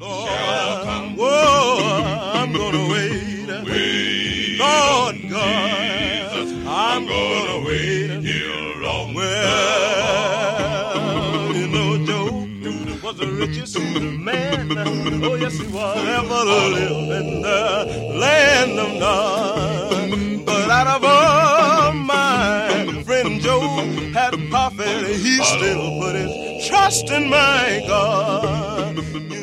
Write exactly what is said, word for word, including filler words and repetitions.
shall come. Whoa, I'm gonna wait. Wait. Lord God, Jesus, I'm gonna wait here long. Well, you know, Job was the richest man. Oh, yes, he was. Ever lived in the land of Nod. But out of all my friend Job had profit, he still put his trust in my God. You